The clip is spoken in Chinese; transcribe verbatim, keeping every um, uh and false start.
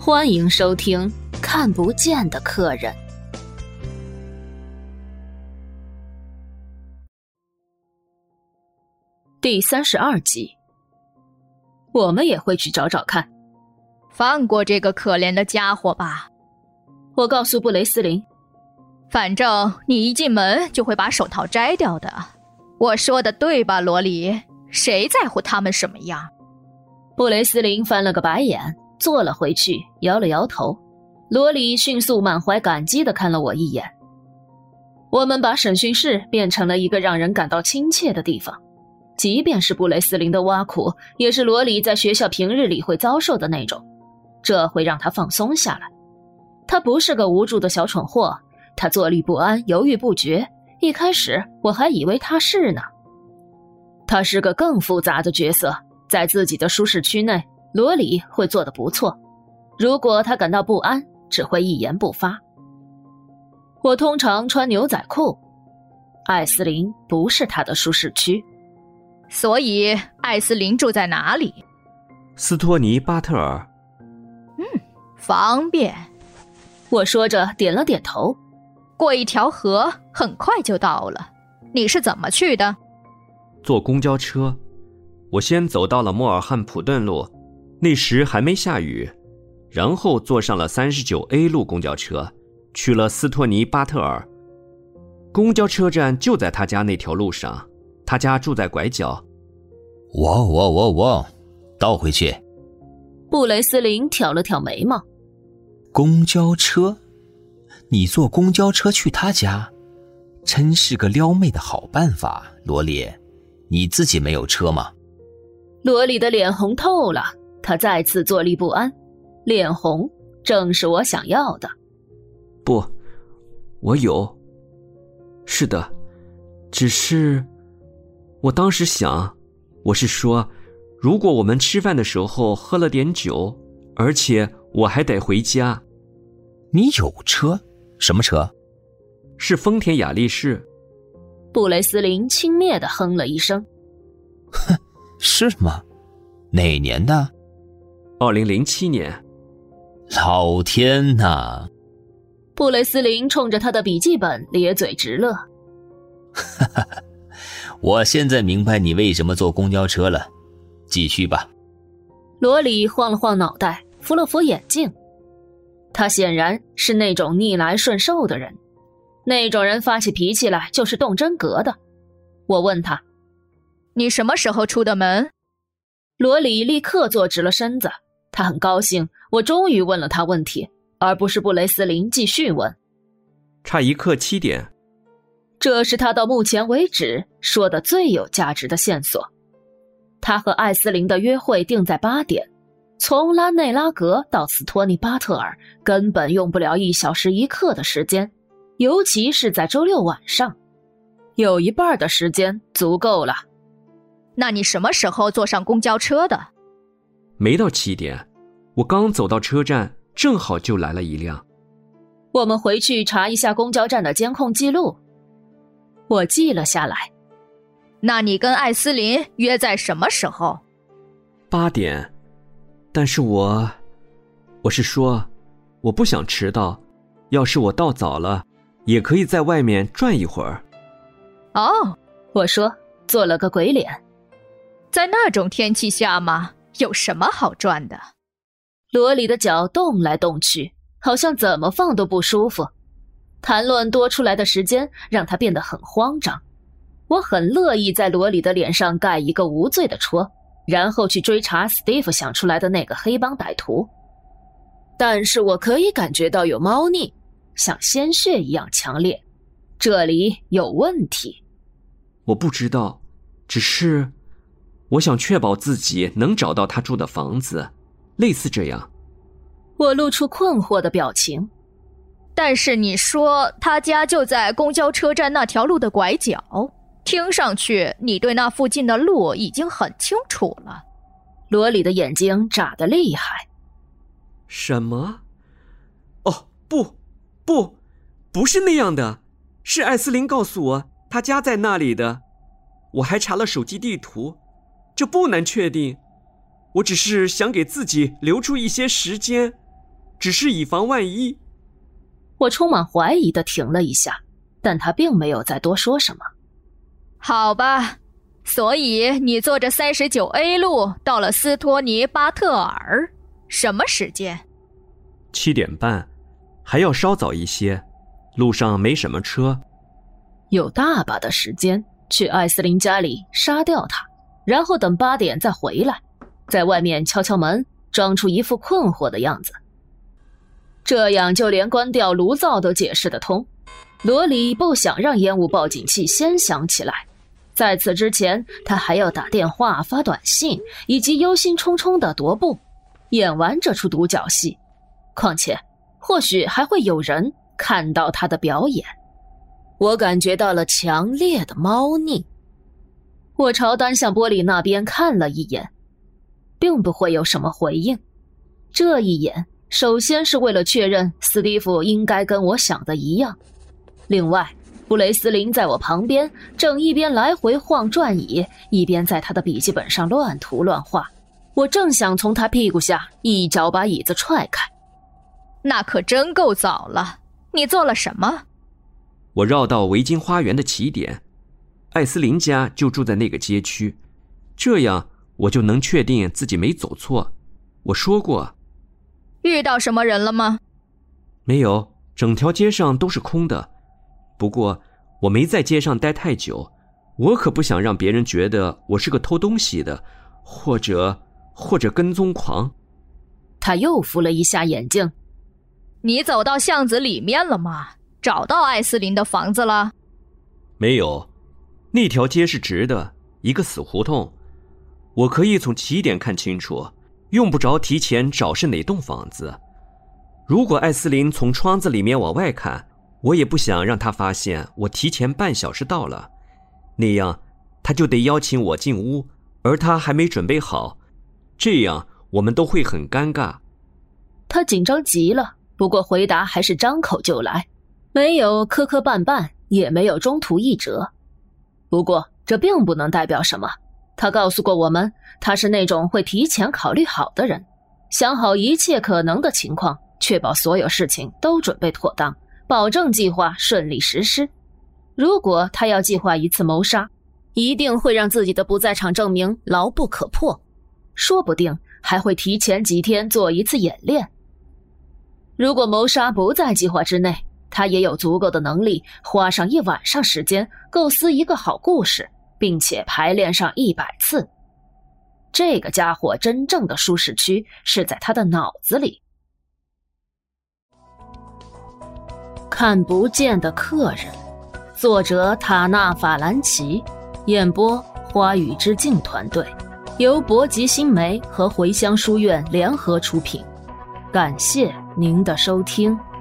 欢迎收听《看不见的客人》第三十二集。我们也会去找找看。 放过这个可怜的家伙吧， 我告诉布雷斯林。 反正你一进门就会把手套摘掉的。我说的对吧，罗里？谁在乎他们什么样？ 布雷斯林翻了个白眼，坐了回去，摇了摇头。罗里迅速满怀感激地看了我一眼。我们把审讯室变成了一个让人感到亲切的地方，即便是布雷斯林的挖苦，也是罗里在学校平日里会遭受的那种，这会让他放松下来。他不是个无助的小蠢货，他坐立不安，犹豫不决，一开始我还以为他是呢。他是个更复杂的角色，在自己的舒适区内，罗里会做得不错，如果他感到不安，只会一言不发。我通常穿牛仔裤，艾斯林不是他的舒适区。 所以艾斯林住在哪里？ 斯托尼巴特尔。 嗯，方便。 我说着点了点头。 过一条河很快就到了。你是怎么去的？ 坐公交车。我先走到了莫尔汉普顿路，那时还没下雨，然后坐上了 三十九 A 路公交车，去了斯托尼巴特尔。公交车站就在他家那条路上，他家住在拐角。 哇哇哇哇，倒回去。 布雷斯林挑了挑眉毛。 公交车？你坐公交车去他家？真是个撩妹的好办法，罗里。你自己没有车吗？ 罗里的脸红透了，他再次坐立不安。脸红正是我想要的。 不，我有。是的，只是我当时想，我是说，如果我们吃饭的时候喝了点酒，而且我还得回家。 你有车？什么车？ 是丰田雅力士。 布雷斯林轻蔑地哼了一声。 哼，是吗？哪年的？ 二零零七年。 老天哪！ 布雷斯林冲着他的笔记本咧嘴直乐。 哈哈，我现在明白你为什么坐公交车了。继续吧。 罗里晃了晃脑袋，扶了扶眼镜。他显然是那种逆来顺受的人，那种人发起脾气来就是动真格的。我问他， 你什么时候出的门？ 罗里立刻坐直了身子，他很高兴我终于问了他问题，而不是布雷斯林继续问。 差一刻七点。 这是他到目前为止说的最有价值的线索。他和艾斯林的约会定在八点，从拉内拉格到斯托尼巴特尔根本用不了一小时一刻的时间，尤其是在周六晚上，有一半的时间足够了。 那你什么时候坐上公交车的？ 没到七点，我刚走到车站，正好就来了一辆。 我们回去查一下公交站的监控记录。我记了下来。 那你跟艾斯林约在什么时候？ 八点。但是我，我是说，我不想迟到。要是我到早了，也可以在外面转一会儿。 哦， 我说，做了个鬼脸。 在那种天气下吗？有什么好转的？ 罗里的脚动来动去，好像怎么放都不舒服。谈论多出来的时间让他变得很慌张。我很乐意在罗里的脸上盖一个无罪的戳，然后去追查史蒂夫想出来的那个黑帮歹徒。但是我可以感觉到有猫腻，像鲜血一样强烈，这里有问题。 我不知道，只是我想确保自己能找到他住的房子，类似这样。 我露出困惑的表情。 但是你说他家就在公交车站那条路的拐角，听上去你对那附近的路已经很清楚了。 罗里的眼睛眨得厉害。 什么？哦，不，不，不是那样的，是艾斯林告诉我他家在那里的。我还查了手机地图，这不难确定。我只是想给自己留出一些时间。 只是以防万一。 我充满怀疑地停了一下，但他并没有再多说什么。 好吧，所以你坐着 三十九 A 路到了斯托尼巴特尔，什么时间？ 七点半，还要稍早一些，路上没什么车。 有大把的时间去艾斯琳家里杀掉他，然后等八点再回来，在外面敲敲门，装出一副困惑的样子。这样就连关掉炉灶都解释得通。罗里不想让烟雾报警器先响起来，在此之前他还要打电话发短信，以及忧心忡忡的踱步，演完这出独角戏。况且或许还会有人看到他的表演。我感觉到了强烈的猫腻。我朝单向玻璃那边看了一眼，并不会有什么回应。这一眼首先是为了确认斯蒂夫应该跟我想的一样，另外布雷斯林在我旁边正一边来回晃转椅，一边在他的笔记本上乱涂乱画。我正想从他屁股下一脚把椅子踹开。 那可真够早了，你做了什么？ 我绕到维京花园的起点，艾斯琳家就住在那个街区，这样我就能确定自己没走错。我说过。 遇到什么人了吗？ 没有，整条街上都是空的。不过我没在街上待太久，我可不想让别人觉得我是个偷东西的，或者或者跟踪狂。 他又扶了一下眼镜。 你走到巷子里面了吗？找到艾斯琳的房子了？ 没有，那条街是直的，一个死胡同。我可以从起点看清楚，用不着提前找是哪栋房子。如果艾斯琳从窗子里面往外看，我也不想让她发现我提前半小时到了，那样她就得邀请我进屋，而她还没准备好，这样我们都会很尴尬。 他紧张极了，不过回答还是张口就来，没有磕磕绊绊，也没有中途一折。不过这并不能代表什么，他告诉过我们，他是那种会提前考虑好的人，想好一切可能的情况，确保所有事情都准备妥当，保证计划顺利实施。如果他要计划一次谋杀，一定会让自己的不在场证明牢不可破，说不定还会提前几天做一次演练。如果谋杀不在计划之内，他也有足够的能力花上一晚上时间构思一个好故事，并且排练上一百次。这个家伙真正的舒适区是在他的脑子里。看不见的客人，作者塔纳法兰奇，演播花语之境团队，由博吉新媒和茴香书院联合出品。感谢您的收听。